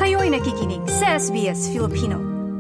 Kayo'y nakikinig sa SBS Filipino.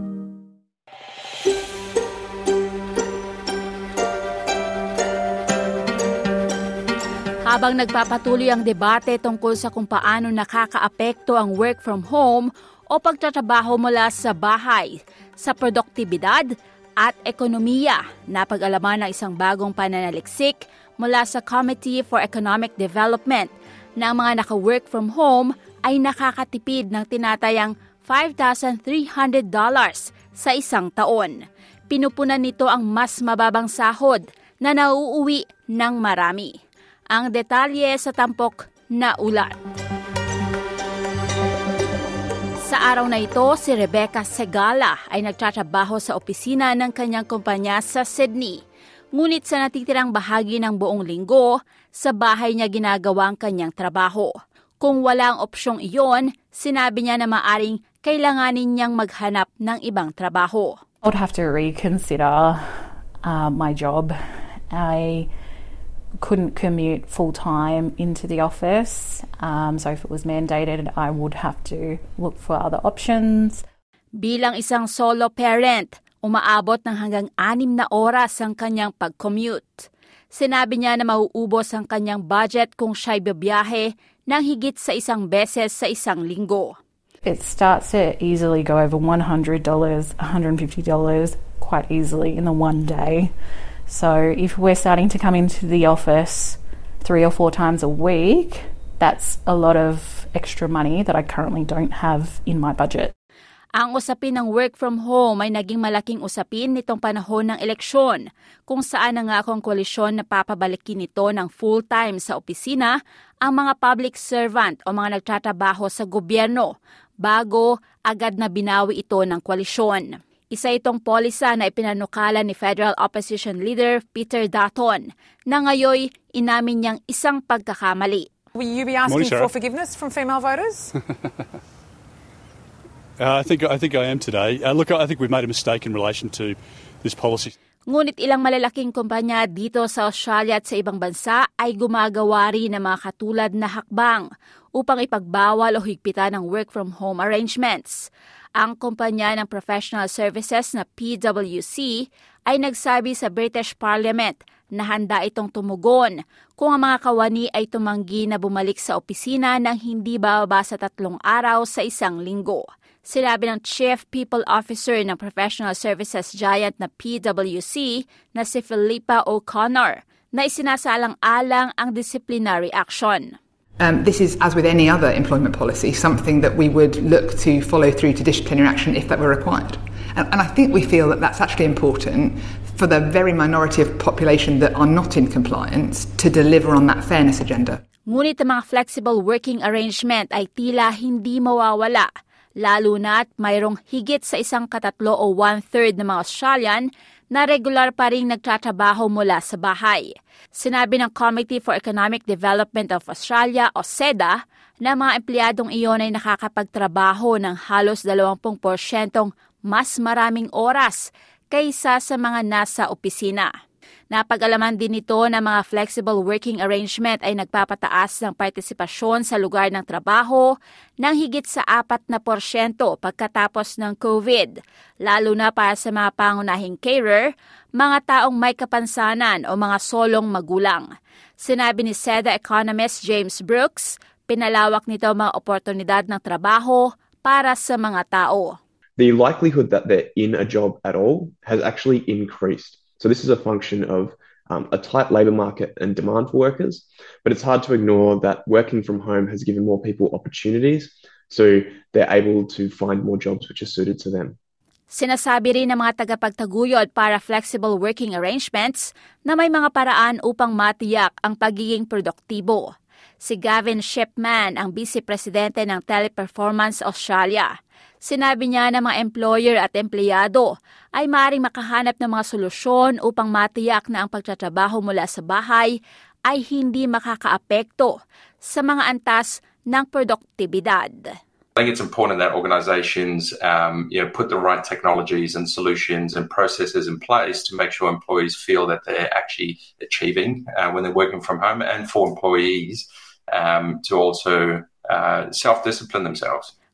Habang nagpapatuloy ang debate tungkol sa kung paano nakakaapekto ang work from home o pagtatrabaho mula sa bahay sa produktibidad at ekonomiya, napag-alaman ng isang bagong pananaliksik mula sa Committee for Economic Development na ang mga naka-work from home ay nakakatipid ng tinatayang $5,300 sa isang taon. Pinupunan nito ang mas mababang sahod na nauuwi ng marami. Ang detalye sa tampok na ulat. Sa araw na ito, si Rebecca Segala ay nagtatrabaho sa opisina ng kanyang kumpanya sa Sydney. Ngunit sa natitirang bahagi ng buong linggo, sa bahay niya ginagawa ang kanyang trabaho. Kung walang opsyong iyon, sinabi niya na maaring kailanganin niyang maghanap ng ibang trabaho. I would have to reconsider my job. I couldn't commute full-time into the office, so if it was mandated, I would have to look for other options. Bilang isang solo parent, umaabot ng hanggang 6 na oras ang kanyang pag-commute. Sinabi niya na mauubos ang kanyang budget kung siya'y bibiyahe ng higit sa isang beses sa isang linggo. It starts to easily go over $100, $150 quite easily in the one day. So if we're starting to come into the office 3 or 4 times a week, that's a lot of extra money that I currently don't have in my budget. Ang usapin ng work from home ay naging malaking usapin nitong panahon ng eleksyon, kung saan nangako ang koalisyon na papabalikin nito ng full-time sa opisina ang mga public servant o mga nagtatrabaho sa gobyerno bago agad na binawi ito ng koalisyon. Isa itong polisa na ipinanukala ni Federal Opposition Leader Peter Dutton na ngayoy inamin niyang isang pagkakamali. Will you be asking for forgiveness from female voters? I think I am today. Look, I think we've made a mistake in relation to this policy. Ngunit ilang malalaking kumpanya dito sa Australia at sa ibang bansa ay gumagawa rin ng mga katulad na hakbang upang ipagbawal o higpitan ang work from home arrangements. Ang kumpanya ng professional services na PwC ay nagsabi sa British Parliament na handa itong tumugon kung ang mga kawani ay tumanggi na bumalik sa opisina ng hindi bababa sa 3 araw sa isang linggo. Sinabi ng Chief People Officer ng Professional Services Giant na PwC na si Philippa O'Connor na isinasalang-alang ang disciplinary action. This is, as with any other employment policy, something that we would look to follow through to disciplinary action if that were required. And I think we feel that that's actually important for the very minority of population that are not in compliance to deliver on that fairness agenda. Ngunit ang mga flexible working arrangement ay tila hindi mawawala, lalo na't mayroong higit sa 1/3 o 1/3 ng mga Australian na regular pa rin nagtatrabaho mula sa bahay. Sinabi ng Committee for Economic Development of Australia o CEDA na mga empleyadong iyon ay nakakapagtrabaho ng halos 20% mas maraming oras kaysa sa mga nasa opisina. Napag-alaman din ito na mga flexible working arrangement ay nagpapataas ng partisipasyon sa lugar ng trabaho ng higit sa 4% pagkatapos ng COVID, lalo na para sa mga pangunahing carer, mga taong may kapansanan o mga solong magulang. Sinabi ni CEDA economist James Brooks, pinalawak nito ang mga oportunidad ng trabaho para sa mga tao. The likelihood that they're in a job at all has actually increased. So this is a function of a tight labour market and demand for workers, but it's hard to ignore that working from home has given more people opportunities, so they're able to find more jobs which are suited to them. Sinasabi rin ng mga tagapagtaguyod para flexible working arrangements na may mga paraan upang matiyak ang pagiging produktibo. Si Gavin Shipman ang vice-presidente ng Teleperformance Australia. Sinabi niya na mga employer at empleyado ay maaaring makahanap ng mga solusyon upang matiyak na ang pagtatrabaho mula sa bahay ay hindi makakaapekto sa mga antas ng produktibidad. I think it's important that organisations put the right technologies and solutions and processes in place to make sure employees feel that they're actually achieving when they're working from home, and for employees to also self-discipline themselves.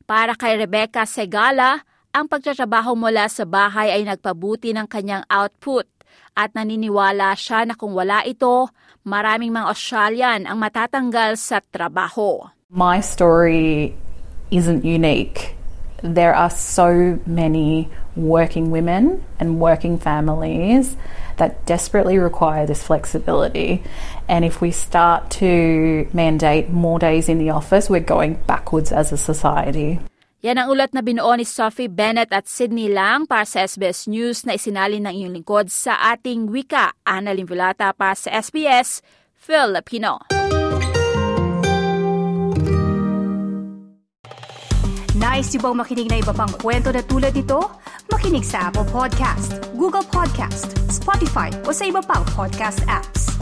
Para kay Rebecca Segala, ang pagtatrabaho mula sa bahay ay nagpabuti ng kanyang output at naniniwala siya na kung wala ito, maraming mga Australian ang matatanggal sa trabaho. My story isn't unique. There are so many working women and working families that desperately require this flexibility. And if we start to mandate more days in the office, we're going backwards as a society. Yan ang ulat na binuo ni Sophie Bennett at Sydney Lang para sa SBS News na isinalin ng iyong lingkod sa ating wika. Ana Limvulata para sa SBS Filipino. Nice yung bang makinig na iba pang kwento na tulad ito? Makinig sa Apple Podcast, Google Podcast, Spotify o sa iba pang podcast apps.